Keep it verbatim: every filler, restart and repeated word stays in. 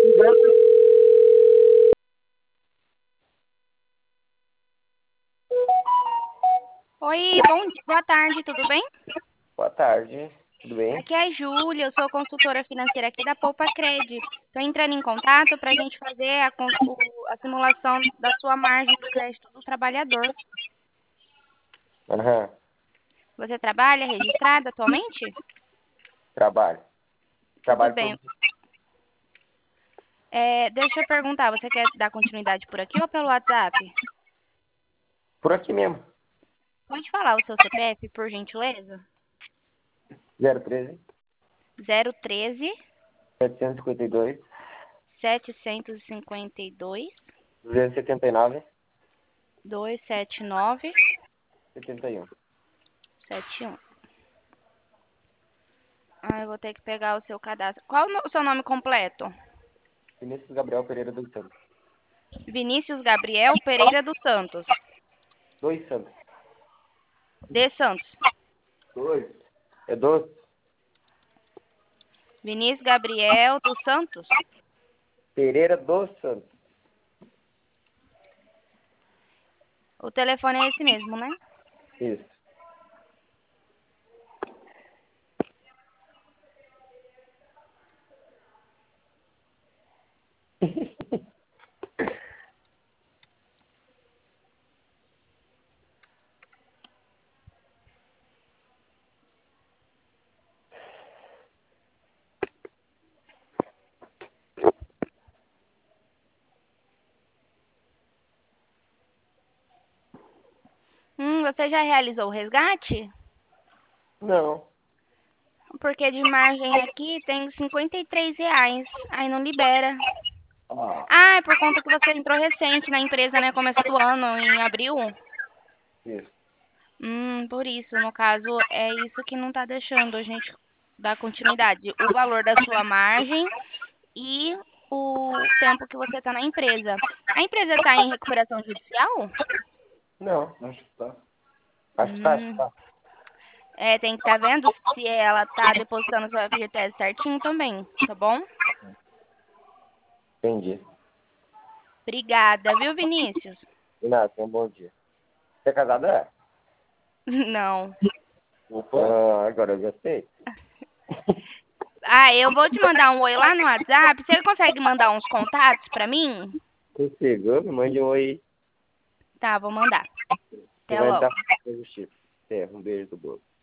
Oi, bom, di- boa tarde, tudo bem? Boa tarde, tudo bem? Aqui é a Júlia, eu sou consultora financeira aqui da Poupa Cred. Estou entrando em contato para a gente fazer a, con- o- a simulação da sua margem do crédito do trabalhador. Aham, Você trabalha registrado atualmente? trabalho. Tudo Trabalho por, bem. É, deixa eu perguntar, você quer dar continuidade por aqui ou pelo WhatsApp? por aqui mesmo. Pode falar o seu C P F, por gentileza? zero treze, zero treze, setecentos e cinquenta e dois, setecentos e cinquenta e dois, duzentos e setenta e nove, duzentos e setenta e nove, setenta e um. setenta e um. Ah, eu vou ter que pegar o seu cadastro. Qual o seu nome completo? Vinícius Gabriel Pereira dos Santos. Vinícius Gabriel Pereira dos Santos. Dois Santos. De Santos. Dois. É dois. Vinícius Gabriel dos Santos. Pereira dos Santos. O telefone é esse mesmo, né? Isso. Hum, você já realizou o resgate? Não. Porque de margem aqui tem cinquenta e três reais. Aí não libera. Ah, Ah, é por conta que você entrou recente na empresa, né? Começo do ano, em abril. isso. Hum, por isso, no caso, é isso que não tá deixando a gente dar continuidade. O valor da sua margem e o tempo que você está na empresa. A empresa está em recuperação judicial? Não, acho que tá. Acho que tá, acho que Hum, tá. é, tem que estar vendo se ela está depositando seu F G T S certinho também, tá bom? Entendi. Obrigada, viu, Vinícius? E nada, tenha um bom dia. Você é casado, é? Não. Ah, agora eu já sei. Ah, eu vou te mandar um oi lá no WhatsApp. Você consegue mandar uns contatos pra mim? Consigo, me mande um oi. Tá, vou mandar. Você Até vai logo. entrar na justiça. É, um beijo do bolo.